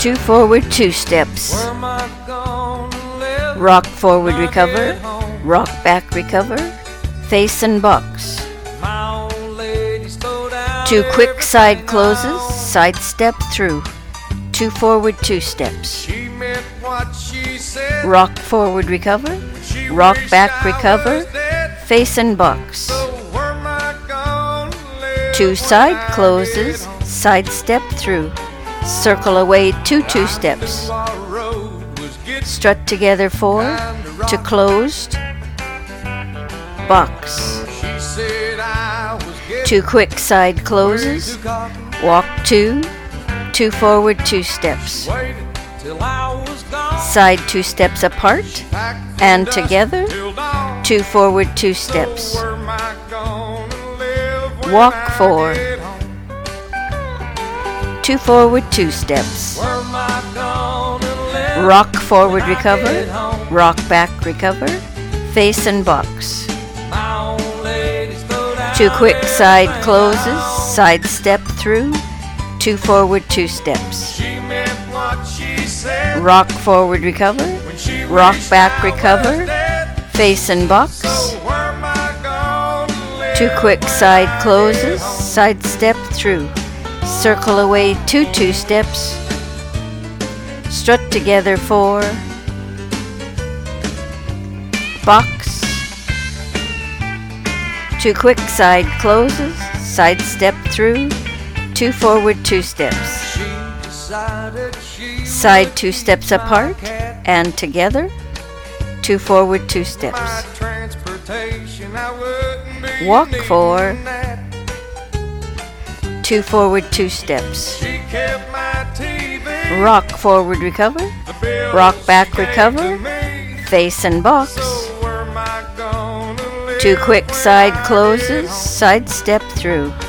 2 forward, 2 steps. Where am I gonna live? Rock forward, My recover. dead home. Rock back, recover. Face and box. My old lady slow down 2 quick side everything closes. I own. Side step through. 2 forward, 2 steps. She meant what she said. Rock forward, recover. She Rock wished back, I recover. was dead. Face and box. So where am I gonna live 2 when side I closes. get home? Side step through. Circle away 2 2 steps. Our road was getting Strut together 4. To closed. Box. She said I was getting 2 quick side closes. too cocky. Walk 2. 2 forward, 2 steps. Waited till I was gone. Side 2 steps apart. Packed And from dusk together. till dawn. 2 forward, 2 steps. So where am I gonna live when Walk I 4. get home? 2 forward, 2 steps. Where am I gonna live Rock forward, when I recover. get home? Rock back, recover. Face and box. My old lady slow down 2 quick side everything I closes. own. Side step through. 2 forward, 2 steps. She meant what she said. Rock forward, recover. When she Rock wished back, I was recover. dead. Face and box. So where am I gonna live 2 quick when side I closes. get home? Side step through. Circle away 2 2 steps. Strut together 4. Box. 2 quick side closes. Side step through. 2 forward, 2 steps. She decided she Side 2 steps my apart cat. and together. 2 forward, 2 My steps. transportation, I wouldn't be Walk needing 4. that. 2 forward, 2 steps. She kept my TV. Rock forward, recover. The bills Rock back, she gave recover. to me. Face and box. So where am I gonna live 2 quick when side I get closes. home? Side step through.